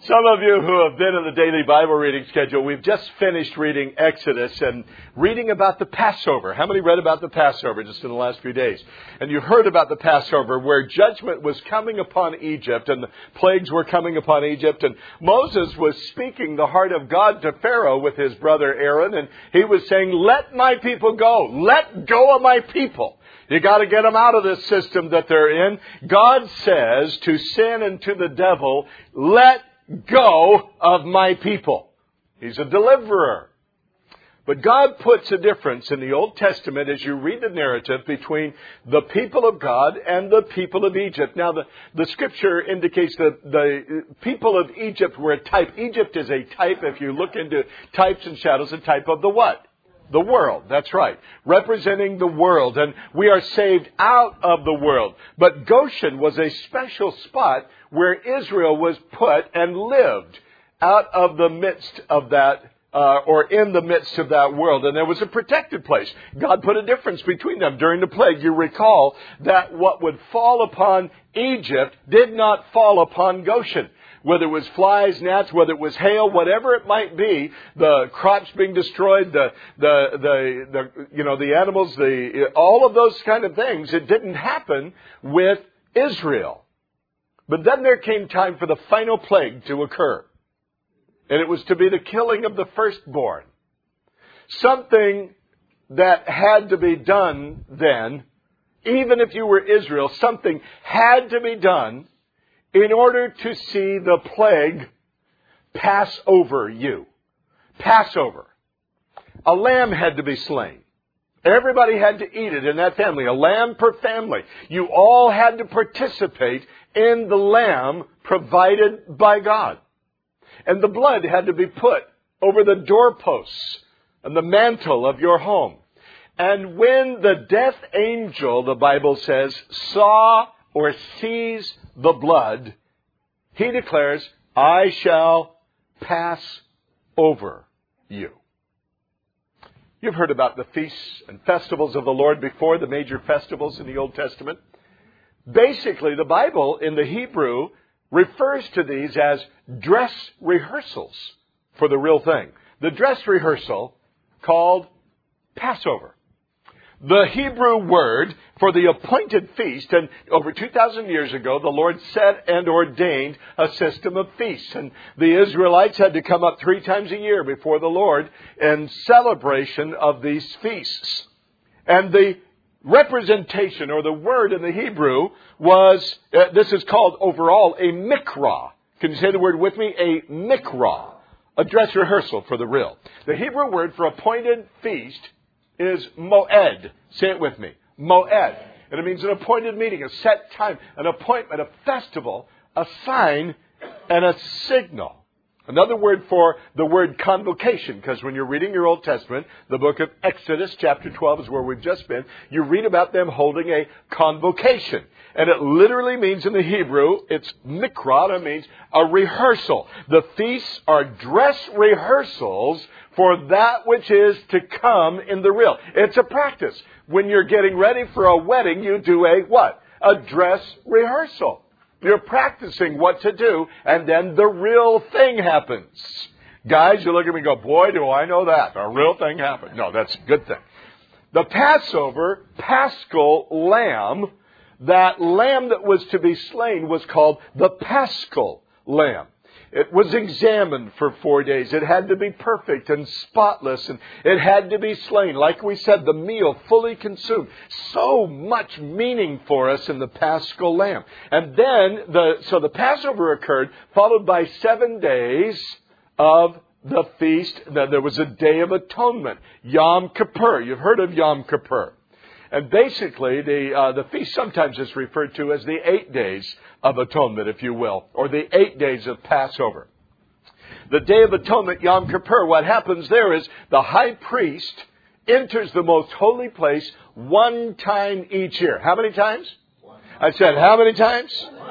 Some of you who have been in the daily Bible reading schedule, we've just finished reading Exodus and reading about the Passover. How many read about the Passover just in the last few days? And you heard about the Passover where judgment was coming upon Egypt and the plagues were coming upon Egypt. And Moses was speaking the heart of God to Pharaoh with his brother Aaron. And he was saying, let my people go. Let go of my people. You got to get them out of this system that they're in. God says to sin and to the devil, let go of my people. He's a deliverer. But God puts a difference in the Old Testament as you read the narrative between the people of God and the people of Egypt. Now, the Scripture indicates that the people of Egypt were a type. Egypt is a type, if you look into types and shadows, a type of the what? The world, that's right. Representing the world. And we are saved out of the world. But Goshen was a special spot where Israel was put and lived out of the midst of that, or in the midst of that world. And there was a protected place. God put a difference between them during the plague. You recall that what would fall upon Egypt did not fall upon Goshen. Whether it was flies, gnats, whether it was hail, whatever it might be, the crops being destroyed, the animals, all of those kind of things, it didn't happen with Israel. But then there came time for the final plague to occur. And it was to be the killing of the firstborn. Something that had to be done then, even if you were Israel, something had to be done in order to see the plague pass over you. Passover. A lamb had to be slain. Everybody had to eat it in that family. A lamb per family. You all had to participate in the lamb provided by God. And the blood had to be put over the doorposts and the mantle of your home. And when the death angel, the Bible says, saw or sees the blood, he declares, I shall pass over you. You've heard about the feasts and festivals of the Lord before, the major festivals in the Old Testament. Basically, the Bible in the Hebrew refers to these as dress rehearsals for the real thing. The dress rehearsal called Passover. The Hebrew word for the appointed feast, and over 2,000 years ago, the Lord set and ordained a system of feasts. And the Israelites had to come up 3 times a year before the Lord in celebration of these feasts. And the representation, or the word in the Hebrew, was, this is called overall a mikra. Can you say the word with me? A mikra. A dress rehearsal for the real. The Hebrew word for appointed feast is moed. Say it with me. Moed. And it means an appointed meeting, a set time, an appointment, a festival, a sign, and a signal. Another word for the word convocation, because when you're reading your Old Testament, the book of Exodus, chapter 12 is where we've just been, you read about them holding a convocation. And it literally means in the Hebrew, it's mikra, it means a rehearsal. The feasts are dress rehearsals for that which is to come in the real. It's a practice. When you're getting ready for a wedding, you do a what? A dress rehearsal. You're practicing what to do, and then the real thing happens. Guys, you look at me and go, boy, do I know that. The real thing happened. No, that's a good thing. The Passover, paschal lamb, that lamb that was to be slain was called the paschal lamb. It was examined for 4 days. It had to be perfect and spotless, and it had to be slain. Like we said, the meal fully consumed. So much meaning for us in the paschal lamb. And then, the Passover occurred, followed by 7 days of the feast. There was a Day of Atonement, Yom Kippur. You've heard of Yom Kippur. And basically, the feast sometimes is referred to as the 8 days of atonement, if you will, or the 8 days of Passover. The Day of Atonement, Yom Kippur, what happens there is the high priest enters the most holy place 1 time each year. How many times? I said, how many times?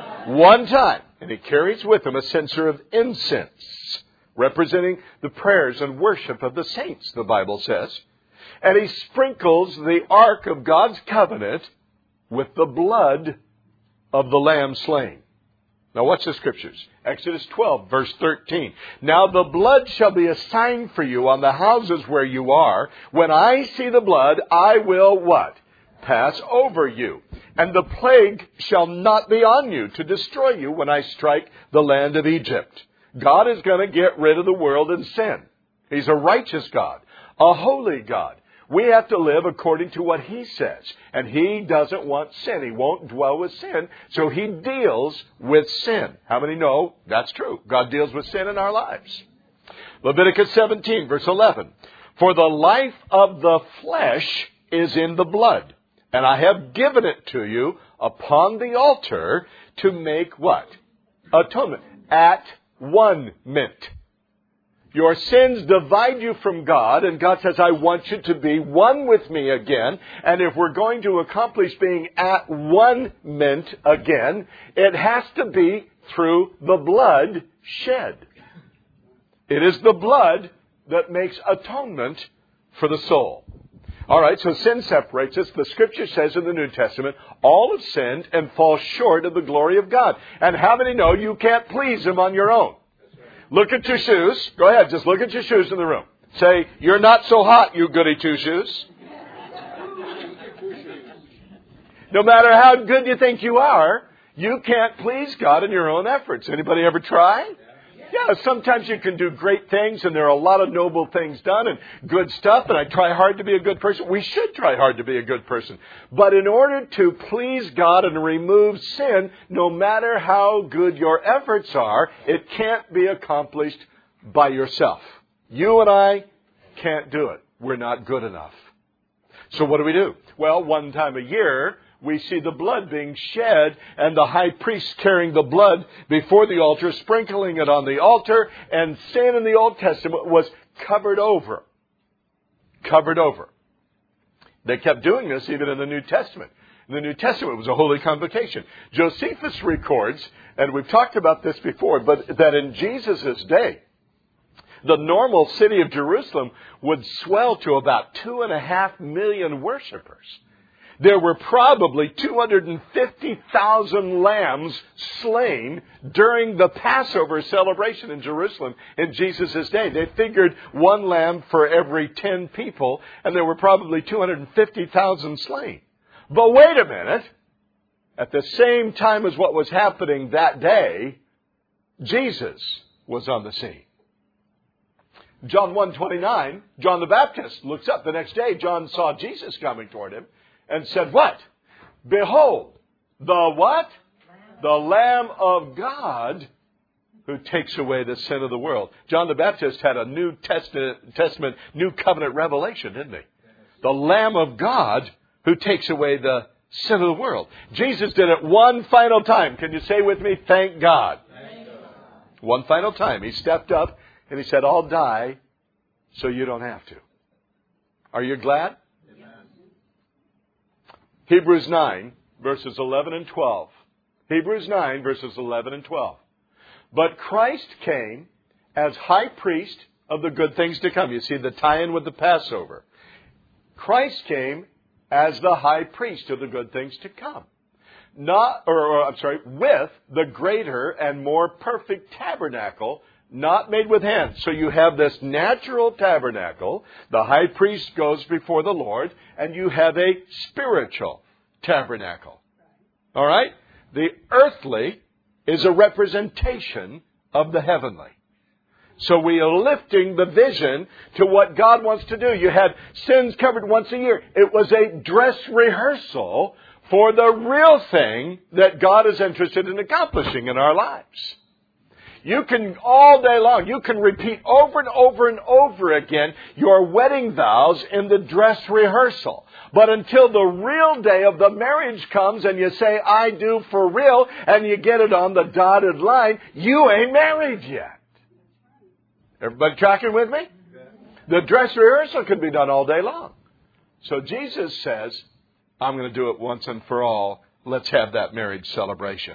1 time. And he carries with him a censer of incense, representing the prayers and worship of the saints, the Bible says. And he sprinkles the ark of God's covenant with the blood of the lamb slain. Now watch the scriptures. Exodus 12, verse 13. Now the blood shall be a sign for you on the houses where you are. When I see the blood, I will what? Pass over you. And the plague shall not be on you to destroy you when I strike the land of Egypt. God is going to get rid of the world and sin. He's a righteous God, a holy God. We have to live according to what He says. And He doesn't want sin. He won't dwell with sin. So He deals with sin. How many know that's true? God deals with sin in our lives. Leviticus 17, verse 11. For the life of the flesh is in the blood. And I have given it to you upon the altar to make what? Atonement. At one mint. Your sins divide you from God, and God says, I want you to be one with me again. And if we're going to accomplish being at one mint again, it has to be through the blood shed. It is the blood that makes atonement for the soul. All right, so sin separates us. The Scripture says in the New Testament, all have sinned and fall short of the glory of God. And how many know you can't please Him on your own? Look at your shoes. Go ahead, just look at your shoes in the room. Say, you're not so hot, you goody two-shoes. No matter how good you think you are, you can't please God in your own efforts. Anybody ever try? Yeah, sometimes you can do great things, and there are a lot of noble things done and good stuff, and I try hard to be a good person. We should try hard to be a good person. But in order to please God and remove sin, no matter how good your efforts are, it can't be accomplished by yourself. You and I can't do it. We're not good enough. So what do? Well, one time a year, we see the blood being shed and the high priest carrying the blood before the altar, sprinkling it on the altar, and sin in the Old Testament was covered over. Covered over. They kept doing this even in the New Testament. In the New Testament, it was a holy convocation. Josephus records, and we've talked about this before, but that in Jesus' day, the normal city of Jerusalem would swell to about 2.5 million worshipers. There were probably 250,000 lambs slain during the Passover celebration in Jerusalem in Jesus' day. They figured one lamb for every 10 people, and there were probably 250,000 slain. But wait a minute. At the same time as what was happening that day, Jesus was on the scene. John 1:29, John the Baptist looks up the next day. John saw Jesus coming toward him. And said, what? Behold, the what? The Lamb of God who takes away the sin of the world. John the Baptist had a New Testament, New Covenant revelation, didn't he? The Lamb of God who takes away the sin of the world. Jesus did it one final time. Can you say with me, thank God? Thank God. One final time. He stepped up and He said, I'll die so you don't have to. Are you glad? Hebrews 9, verses 11 and 12. Hebrews 9, verses 11 and 12. But Christ came as high priest of the good things to come. You see the tie-in with the Passover. Christ came as the high priest of the good things to come. With the greater and more perfect tabernacle, not made with hands. So you have this natural tabernacle. The high priest goes before the Lord, and you have a spiritual tabernacle. All right? The earthly is a representation of the heavenly. So we are lifting the vision to what God wants to do. You had sins covered once a year. It was a dress rehearsal for the real thing that God is interested in accomplishing in our lives. You can, all day long, you can repeat over and over and over again your wedding vows in the dress rehearsal. But until the real day of the marriage comes and you say, I do for real, and you get it on the dotted line, you ain't married yet. Everybody tracking with me? The dress rehearsal can be done all day long. So Jesus says, I'm going to do it once and for all. Let's have that marriage celebration.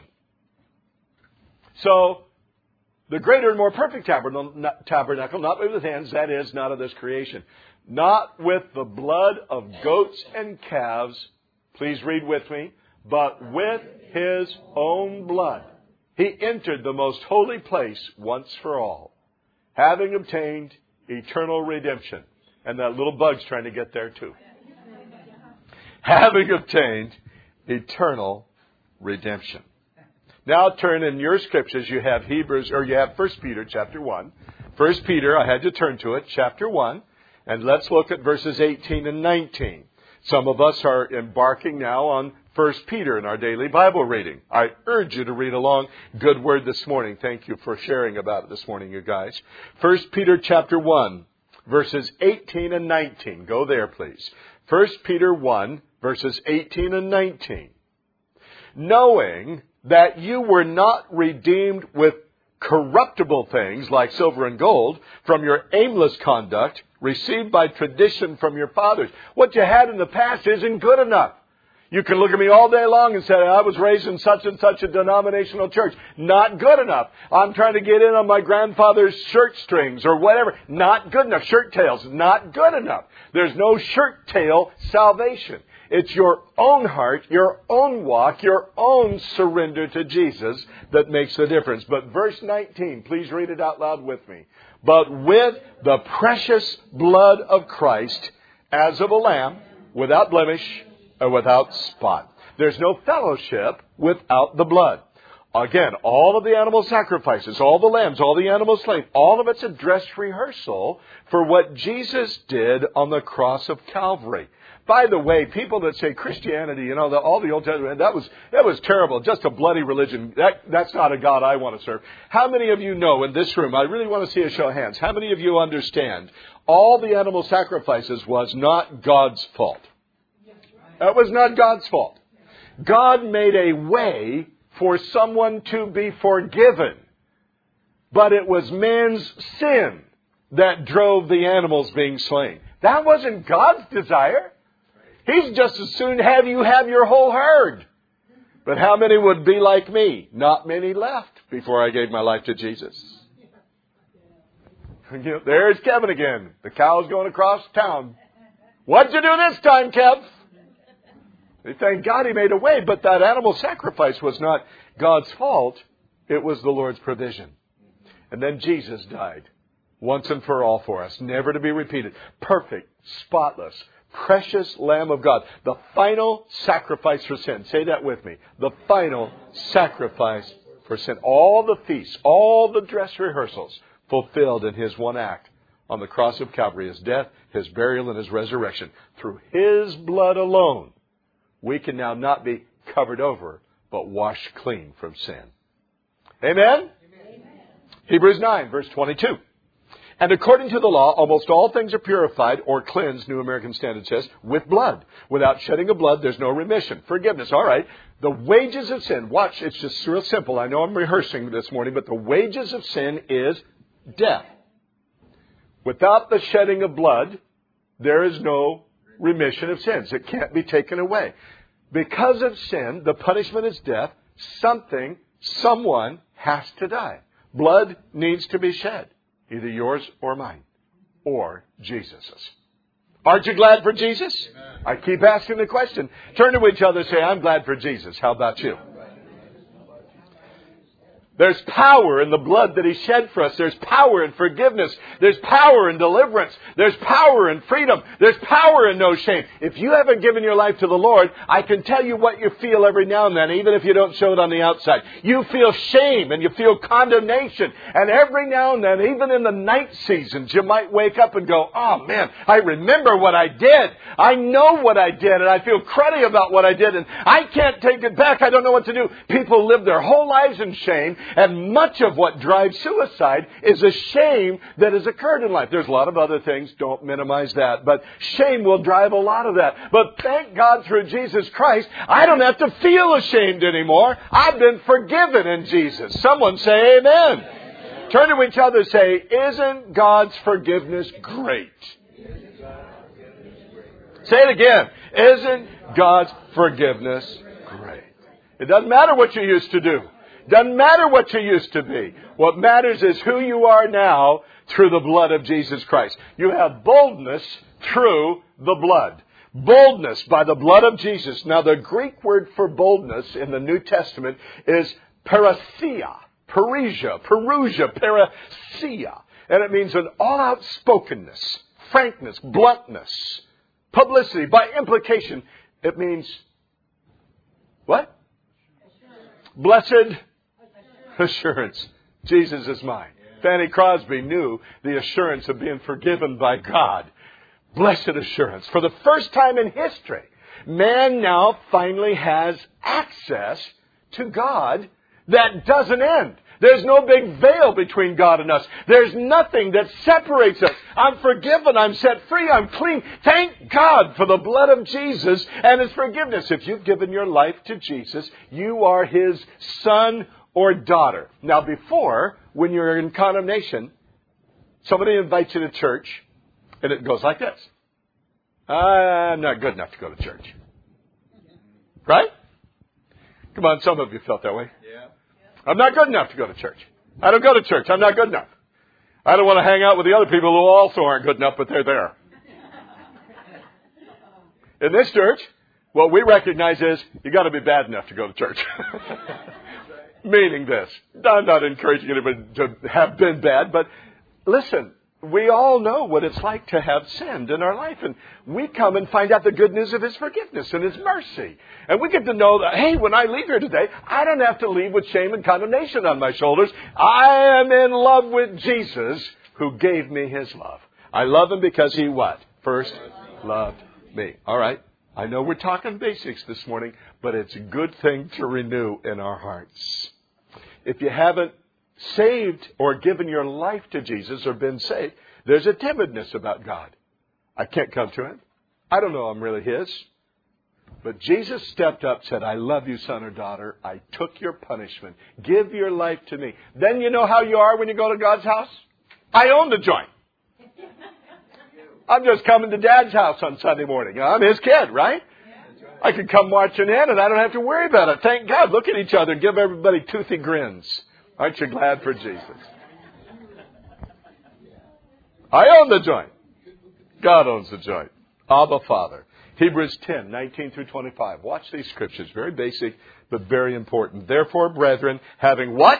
So, the greater and more perfect tabernacle, not made with hands, that is, not of this creation. Not with the blood of goats and calves, please read with me, but with His own blood. He entered the most holy place once for all, having obtained eternal redemption. And that little bug's trying to get there too. Having obtained eternal redemption. Now turn in your scriptures. You have you have 1 Peter chapter 1. 1 Peter, I had to turn to it, chapter 1. And let's look at verses 18 and 19. Some of us are embarking now on 1 Peter in our daily Bible reading. I urge you to read along. Good word this morning. Thank you for sharing about it this morning, you guys. 1 Peter chapter 1, verses 18 and 19. Go there, please. 1 Peter 1, verses 18 and 19. Knowing that you were not redeemed with corruptible things like silver and gold from your aimless conduct received by tradition from your fathers. What you had in the past isn't good enough. You can look at me all day long and say, I was raised in such and such a denominational church. Not good enough. I'm trying to get in on my grandfather's shirt strings or whatever. Not good enough. Shirt tails. Not good enough. There's no shirt tail salvation. It's your own heart, your own walk, your own surrender to Jesus that makes the difference. But verse 19, please read it out loud with me. But with the precious blood of Christ, as of a lamb, without blemish or without spot. There's no fellowship without the blood. Again, all of the animal sacrifices, all the lambs, all the animals slain, all of it's a dress rehearsal for what Jesus did on the cross of Calvary. By the way, people that say Christianity, all the Old Testament, that was terrible, just a bloody religion. That's not a God I want to serve. How many of you know in this room, I really want to see a show of hands, how many of you understand all the animal sacrifices was not God's fault? That was not God's fault. God made a way for someone to be forgiven. But it was man's sin that drove the animals being slain. That wasn't God's desire. He's just as soon have you have your whole herd. But how many would be like me? Not many left before I gave my life to Jesus. There's Kevin again. The cow's going across town. What'd you do this time, Kev? Thank God he made a way, but that animal sacrifice was not God's fault. It was the Lord's provision. And then Jesus died once and for all for us, never to be repeated. Perfect, spotless, precious Lamb of God. The final sacrifice for sin. Say that with me. The final sacrifice for sin. All the feasts, all the dress rehearsals fulfilled in His one act on the cross of Calvary. His death, His burial, and His resurrection. Through His blood alone, we can now not be covered over, but washed clean from sin. Amen? Amen? Hebrews 9, verse 22. And according to the law, almost all things are purified or cleansed, New American Standard says, with blood. Without shedding of blood, there's no remission. Forgiveness. All right. The wages of sin. Watch, it's just real simple. I know I'm rehearsing this morning, but the wages of sin is death. Without the shedding of blood, there is no remission of sins. It can't be taken away. Because of sin, the punishment is death. Someone has to die. Blood needs to be shed. Either yours or mine. Or Jesus's. Aren't you glad for Jesus? Amen. I keep asking the question. Turn to each other and say, I'm glad for Jesus. How about you? There's power in the blood that He shed for us. There's power in forgiveness. There's power in deliverance. There's power in freedom. There's power in no shame. If you haven't given your life to the Lord, I can tell you what you feel every now and then, even if you don't show it on the outside. You feel shame and you feel condemnation. And every now and then, even in the night seasons, you might wake up and go, oh man, I remember what I did. I know what I did and I feel cruddy about what I did and I can't take it back. I don't know what to do. People live their whole lives in shame. And much of what drives suicide is a shame that has occurred in life. There's a lot of other things. Don't minimize that. But shame will drive a lot of that. But thank God through Jesus Christ, I don't have to feel ashamed anymore. I've been forgiven in Jesus. Someone say amen. Amen. Turn to each other and say, isn't God's forgiveness great? Say it again. Isn't God's forgiveness great? It doesn't matter what you used to do. Doesn't matter what you used to be. What matters is who you are now through the blood of Jesus Christ. You have boldness through the blood. Boldness by the blood of Jesus. Now the Greek word for boldness in the New Testament is Parousia, parousia. And it means an all-out spokenness, frankness, bluntness, publicity. By implication, it means what? Blessed assurance. Jesus is mine. Fanny Crosby knew the assurance of being forgiven by God. Blessed assurance. For the first time in history, man now finally has access to God that doesn't end. There's no big veil between God and us. There's nothing that separates us. I'm forgiven. I'm set free. I'm clean. Thank God for the blood of Jesus and His forgiveness. If you've given your life to Jesus, you are His son or daughter. Now before, when you're in condemnation, somebody invites you to church, and it goes like this. I'm not good enough to go to church. Right? Come on, some of you felt that way. Yeah. I'm not good enough to go to church. I don't go to church. I'm not good enough. I don't want to hang out with the other people who also aren't good enough, but they're there. In this church, what we recognize is you got to be bad enough to go to church. Meaning this. I'm not encouraging anybody to have been bad, but listen, we all know what it's like to have sinned in our life. And we come and find out the good news of His forgiveness and His mercy. And we get to know that, hey, when I leave here today, I don't have to leave with shame and condemnation on my shoulders. I am in love with Jesus who gave me His love. I love Him because He what? First loved me. All right. I know we're talking basics this morning, but it's a good thing to renew in our hearts. If you haven't saved or given your life to Jesus or been saved, there's a timidness about God. I can't come to Him. I don't know I'm really His. But Jesus stepped up, said, I love you, son or daughter. I took your punishment. Give your life to me. Then you know how you are when you go to God's house? I own the joint. I'm just coming to Dad's house on Sunday morning. I'm His kid, right? I can come marching in and I don't have to worry about it. Thank God. Look at each other and give everybody toothy grins. Aren't you glad for Jesus? I own the joint. God owns the joint. Abba, Father. Hebrews 10, 19 through 25. Watch these scriptures. Very basic, but very important. Therefore, brethren, having what?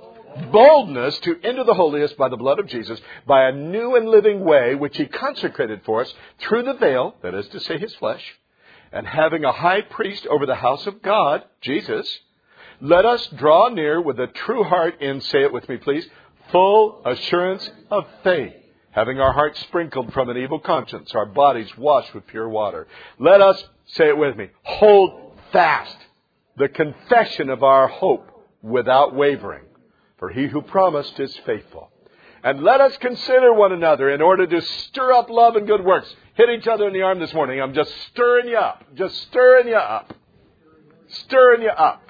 Boldness to enter the holiest by the blood of Jesus, by a new and living way, which He consecrated for us through the veil, that is to say, His flesh, and having a high priest over the house of God, Jesus, let us draw near with a true heart in, say it with me please, full assurance of faith, having our hearts sprinkled from an evil conscience, our bodies washed with pure water. Let us, say it with me, hold fast the confession of our hope without wavering, for He who promised is faithful. And let us consider one another in order to stir up love and good works. Hit each other in the arm this morning. I'm just stirring you up. Just stirring you up. Stirring you up.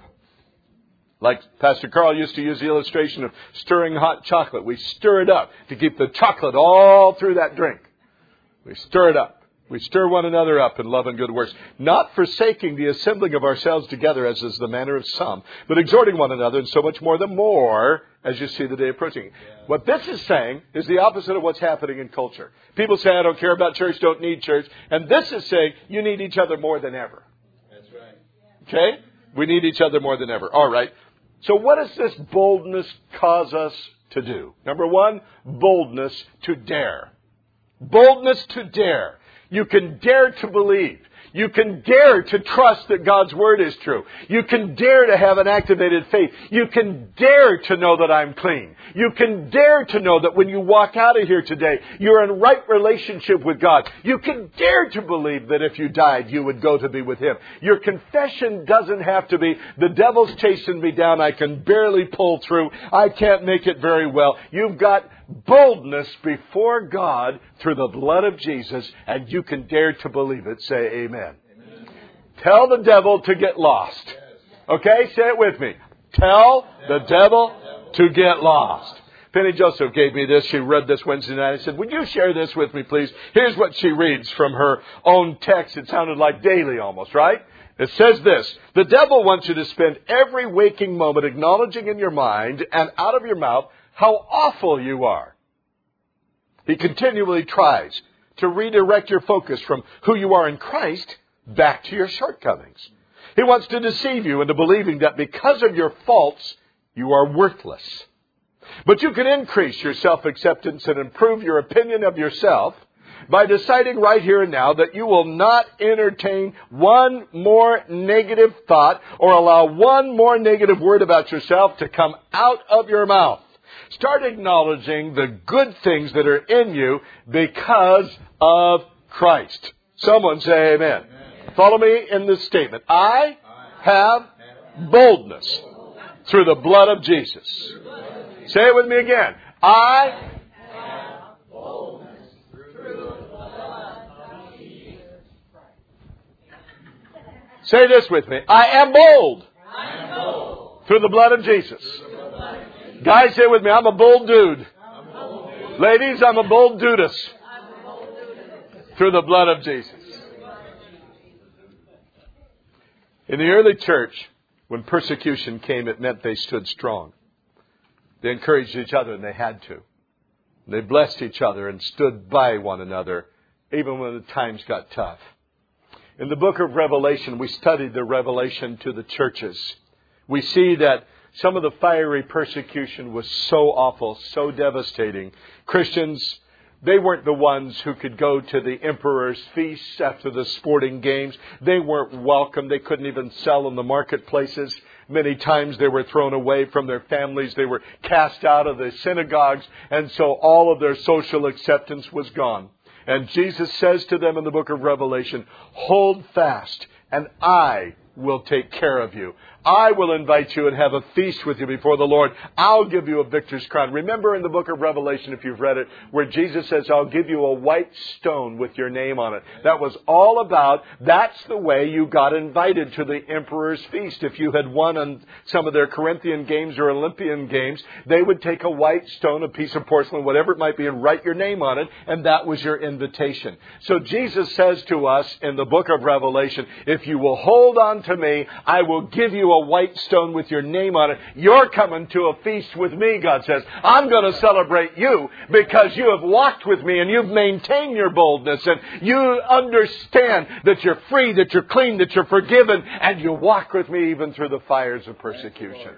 Like Pastor Carl used to use the illustration of stirring hot chocolate. We stir it up to keep the chocolate all through that drink. We stir it up. We stir one another up in love and good works, not forsaking the assembling of ourselves together as is the manner of some, but exhorting one another, and so much more the more as you see the day approaching. Yeah. What this is saying is the opposite of what's happening in culture. People say, I don't care about church, don't need church. And this is saying you need each other more than ever. That's right. Okay? We need each other more than ever. All right. So what does this boldness cause us to do? Number one, boldness to dare. Boldness to dare. You can dare to believe. You can dare to trust that God's Word is true. You can dare to have an activated faith. You can dare to know that I'm clean. You can dare to know that when you walk out of here today, you're in right relationship with God. You can dare to believe that if you died, you would go to be with Him. Your confession doesn't have to be, the devil's chasing me down, I can barely pull through, I can't make it very well. You've got boldness before God through the blood of Jesus, and you can dare to believe it. Say amen. Amen. Tell the devil to get lost. Okay, say it with me. Tell the devil to get lost. Penny Joseph gave me this. She read this Wednesday night. I said, would you share this with me, please? Here's what she reads from her own text. It sounded like daily almost, right? It says this: the devil wants you to spend every waking moment acknowledging in your mind and out of your mouth how awful you are. He continually tries to redirect your focus from who you are in Christ back to your shortcomings. He wants to deceive you into believing that because of your faults You are worthless. But you can increase your self-acceptance and improve your opinion of yourself by deciding right here and now that you will not entertain one more negative thought or allow one more negative word about yourself to come out of your mouth. Start acknowledging the good things that are in you because of Christ. Someone say amen. Follow me in this statement. I have boldness through the blood of Jesus. Say it with me again. I have boldness through the blood of Jesus. Say this with me. I am bold through the blood of Jesus. Guys, say it with me. I'm a bold dude. Ladies, I'm a bold dudess through the blood of Jesus. In the early church, when persecution came, it meant they stood strong. They encouraged each other, and they had to. They blessed each other and stood by one another, even when the times got tough. In the book of Revelation, we studied the revelation to the churches. We see that some of the fiery persecution was so awful, so devastating. Christians, they weren't the ones who could go to the emperor's feasts after the sporting games. They weren't welcome. They couldn't even sell in the marketplaces. Many times they were thrown away from their families. They were cast out of the synagogues. And so all of their social acceptance was gone. And Jesus says to them in the book of Revelation, hold fast, and I will take care of you. I will invite you and have a feast with you before the Lord. I'll give you a victor's crown. Remember in the book of Revelation, if you've read it, where Jesus says, I'll give you a white stone with your name on it. That was all about, that's the way you got invited to the emperor's feast. If you had won on some of their Corinthian games or Olympian games, they would take a white stone, a piece of porcelain, whatever it might be, and write your name on it, and that was your invitation. So Jesus says to us in the book of Revelation, if you will hold on to me, I will give you a white stone with your name on it. You're coming to a feast with me, God says. I'm going to celebrate you because you have walked with me and you've maintained your boldness and you understand that you're free, that you're clean, that you're forgiven, and you walk with me even through the fires of persecution.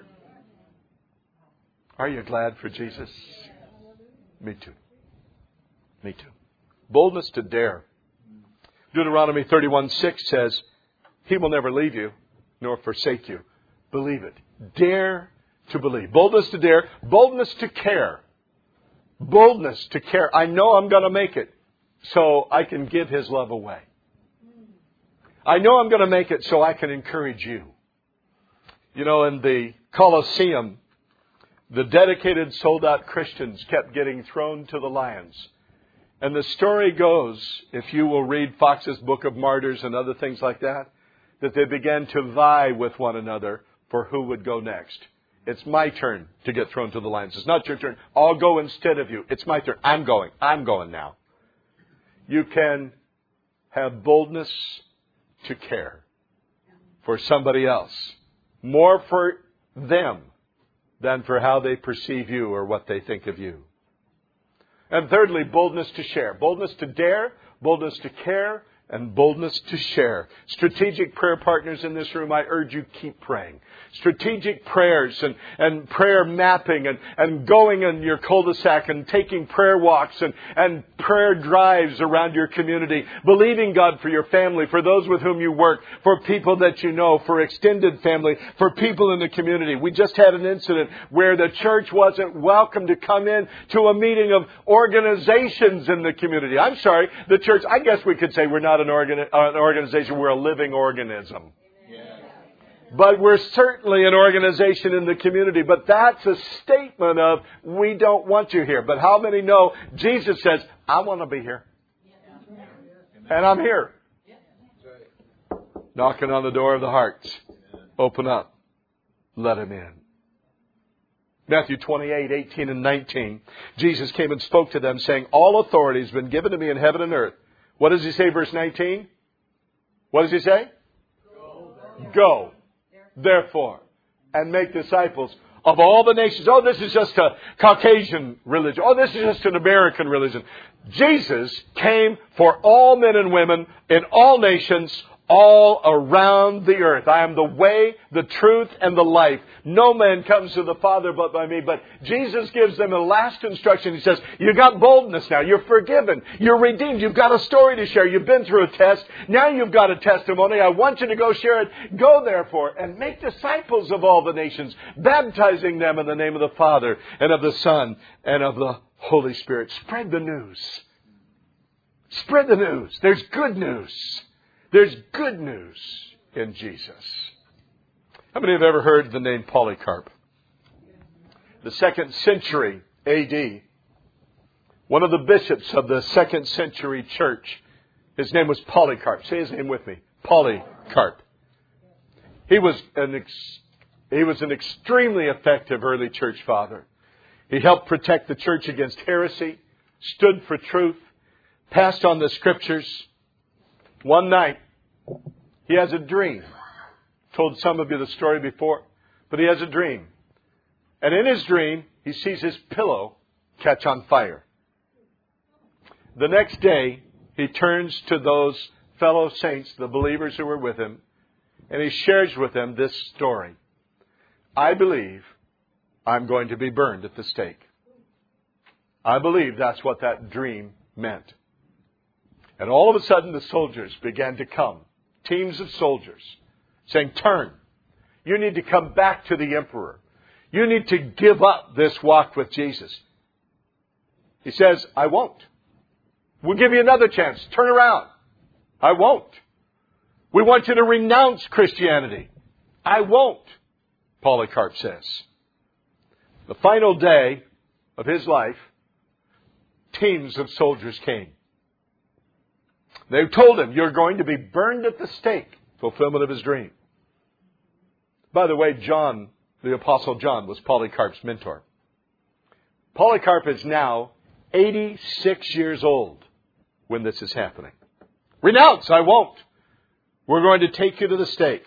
Are you glad for Jesus? Me too. Me too. Boldness to dare. Deuteronomy 31:6 says, He will never leave you nor forsake you. Believe it. Dare to believe. Boldness to dare. Boldness to care. Boldness to care. I know I'm going to make it, so I can give His love away. I know I'm going to make it, so I can encourage you. You know, in the Colosseum, the dedicated, sold-out Christians kept getting thrown to the lions. And the story goes, if you will read Fox's Book of Martyrs and other things like that they began to vie with one another for who would go next. It's my turn to get thrown to the lions. It's not your turn. I'll go instead of you. It's my turn. I'm going. I'm going now. You can have boldness to care for somebody else. More for them than for how they perceive you or what they think of you. And thirdly, boldness to share. Boldness to dare, boldness to care, and boldness to share. Strategic prayer partners in this room, I urge you, keep praying. Strategic prayers and prayer mapping and going in your cul-de-sac and taking prayer walks and prayer drives around your community. Believing God for your family, for those with whom you work, for people that you know, for extended family, for people in the community. We just had an incident where the church wasn't welcome to come in to a meeting of organizations in the community. I'm sorry, the church, I guess we could say we're not an organization, we're a living organism. But we're certainly an organization in the community. But that's a statement of, we don't want you here. But how many know Jesus says, I want to be here. And I'm here. Knocking on the door of the hearts. Open up. Let Him in. Matthew 28:18 and 19. Jesus came and spoke to them saying, all authority has been given to me in heaven and earth. What does He say, verse 19? What does He say? Go. Therefore, and make disciples of all the nations. Oh, this is just a Caucasian religion. Oh, this is just an American religion. Jesus came for all men and women in all nations, all around the earth. I am the way, the truth, and the life. No man comes to the Father but by me. But Jesus gives them a last instruction. He says, you got boldness now. You're forgiven. You're redeemed. You've got a story to share. You've been through a test. Now you've got a testimony. I want you to go share it. Go therefore and make disciples of all the nations, baptizing them in the name of the Father and of the Son and of the Holy Spirit. Spread the news. Spread the news. There's good news. There's good news in Jesus. How many have ever heard the name Polycarp? The 2nd century A.D., one of the bishops of the 2nd century church, his name was Polycarp. Say his name with me. Polycarp. He was an extremely effective early church father. He helped protect the church against heresy, stood for truth, passed on the Scriptures. One night, he has a dream. Told some of you the story before, but he has a dream. And in his dream, he sees his pillow catch on fire. The next day, he turns to those fellow saints, the believers who were with him, and he shares with them this story. I believe I'm going to be burned at the stake. I believe that's what that dream meant. And all of a sudden, the soldiers began to come. Teams of soldiers saying, turn. You need to come back to the emperor. You need to give up this walk with Jesus. He says, I won't. We'll give you another chance. Turn around. I won't. We want you to renounce Christianity. I won't, Polycarp says. The final day of his life, teams of soldiers came. They told him, you're going to be burned at the stake. Fulfillment of his dream. By the way, John, the Apostle John, was Polycarp's mentor. Polycarp is now 86 years old when this is happening. Renounce, I won't. We're going to take you to the stake.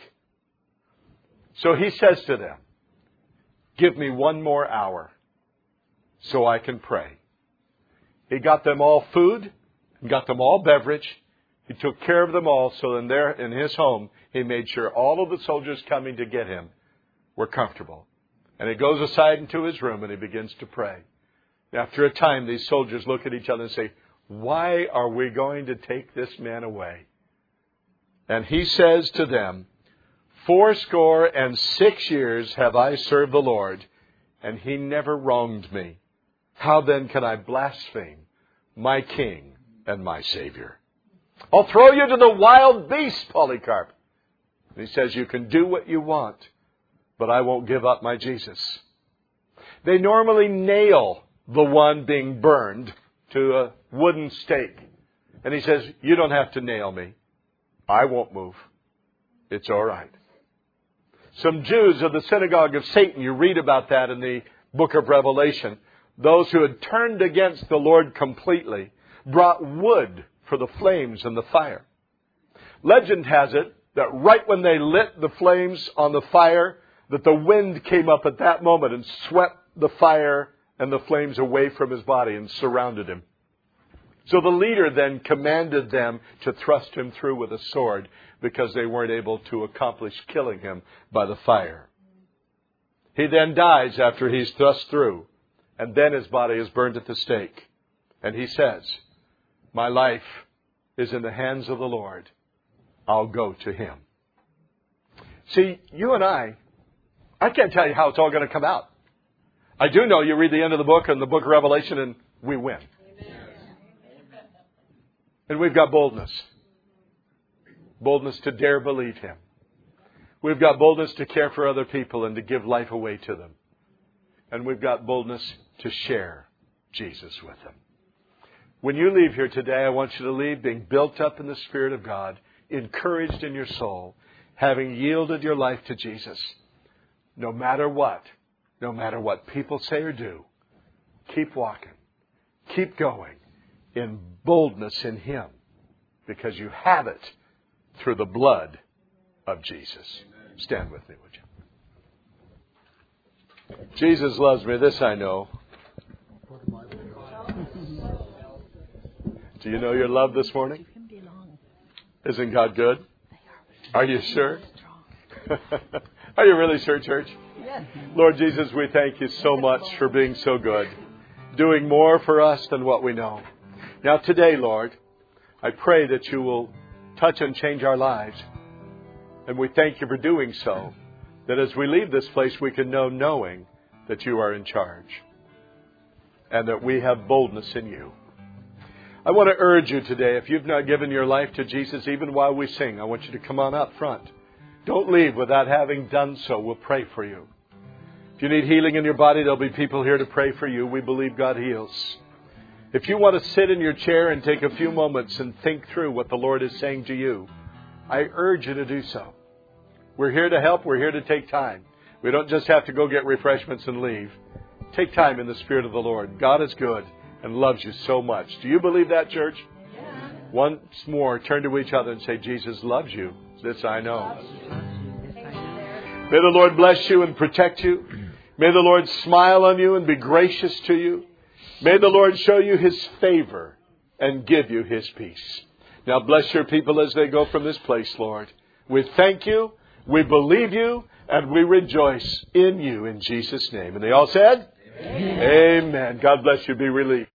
So he says to them, give me one more hour so I can pray. He got them all food, got them all beverage. He took care of them all, so in his home, he made sure all of the soldiers coming to get him were comfortable. And he goes aside into his room and he begins to pray. After a time, these soldiers look at each other and say, why are we going to take this man away? And he says to them, 66 years have I served the Lord, and he never wronged me. How then can I blaspheme my King and my Savior? I'll throw you to the wild beasts, Polycarp. And he says, you can do what you want, but I won't give up my Jesus. They normally nail the one being burned to a wooden stake. And he says, you don't have to nail me. I won't move. It's all right. Some Jews of the synagogue of Satan, you read about that in the book of Revelation. Those who had turned against the Lord completely brought wood for the flames and the fire. Legend has it that right when they lit the flames on the fire, that the wind came up at that moment and swept the fire and the flames away from his body and surrounded him. So the leader then commanded them to thrust him through with a sword because they weren't able to accomplish killing him by the fire. He then dies after he's thrust through, and then his body is burned at the stake. And he says, my life is in the hands of the Lord. I'll go to him. See, you and I can't tell you how it's all going to come out. I do know you read the end of the book and the book of Revelation and we win. And we've got boldness. Boldness to dare believe him. We've got boldness to care for other people and to give life away to them. And we've got boldness to share Jesus with them. When you leave here today, I want you to leave being built up in the Spirit of God, encouraged in your soul, having yielded your life to Jesus. No matter what people say or do, keep walking, keep going in boldness in him, because you have it through the blood of Jesus. Stand with me, would you? Jesus loves me, this I know. Do you know you're loved this morning? Isn't God good? Are you sure? Are you really sure, church? Yes. Lord Jesus, we thank you so much for being so good, doing more for us than what we know. Now today, Lord, I pray that you will touch and change our lives. And we thank you for doing so, that as we leave this place, we can know knowing that you are in charge and that we have boldness in you. I want to urge you today, if you've not given your life to Jesus, even while we sing, I want you to come on up front. Don't leave without having done so. We'll pray for you. If you need healing in your body, there'll be people here to pray for you. We believe God heals. If you want to sit in your chair and take a few moments and think through what the Lord is saying to you, I urge you to do so. We're here to help. We're here to take time. We don't just have to go get refreshments and leave. Take time in the Spirit of the Lord. God is good and loves you so much. Do you believe that, church? Yeah. Once more, turn to each other and say, Jesus loves you. This I know. May the Lord bless you and protect you. May the Lord smile on you and be gracious to you. May the Lord show you His favor and give you His peace. Now bless your people as they go from this place, Lord. We thank you, we believe you, and we rejoice in you in Jesus' name. And they all said? Amen. God bless you. Be relieved.